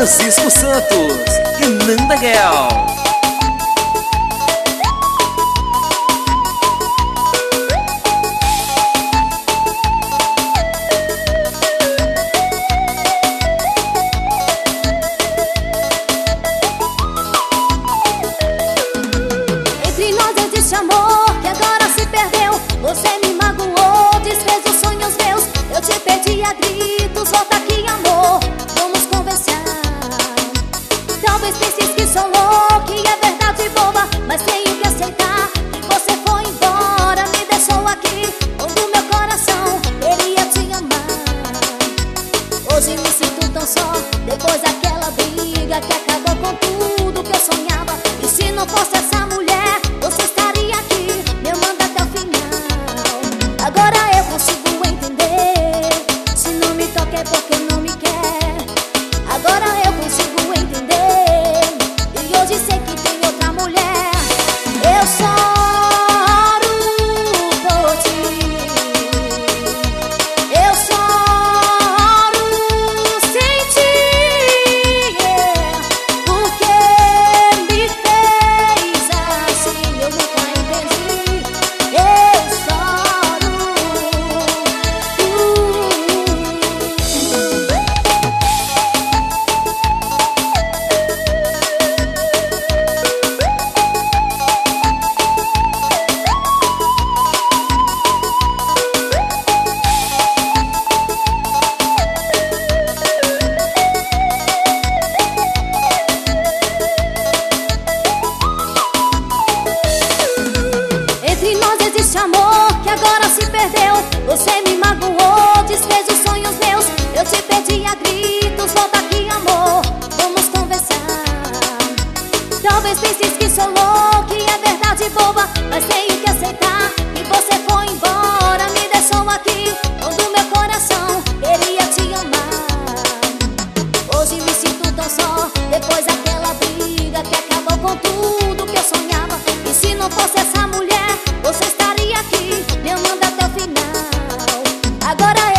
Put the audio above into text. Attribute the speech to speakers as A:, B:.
A: Francisco Santos e Nanda Guel.
B: Entre nós existe amor que agora se perdeu. Você me magoou, desfez os sonhos meus. Eu te pedi a gritos, volta aqui amor, vamos conversar. Talvez penses que sou louca e é verdade boba, mas tenho que aceitar que você foi embora, me deixou aqui onde o meu coração queria te amar. Hoje me sinto tão só, depois daquela briga que acabou com tudo que eu sonhava. E se não fosse essa mulher, você estaria aqui me amando até o final. Agora eu consigo entender, se não me toca é porque não me quer. Agora eu consigo entender, e hoje sei que tem outra mulher. Eu choro por ti, eu choro sem ti, porque me fez assim, eu nunca entendi. Eu choro. Entre nós existe amor que agora se perdeu. Você me magoou, desfez os sonhos meus. Eu te pedi a gritos, volta aqui amor, vamos conversar. Talvez penses que sou louca e é verdade boba, mas tenho que aceitar que você foi embora, me deixou aqui onde o meu coração queria te amar. Hoje me sinto tão só, depois daquela briga que acabou com tudo que eu sonhava. E se não fosse essa mulher, você estaria aqui me amando até o final. Agora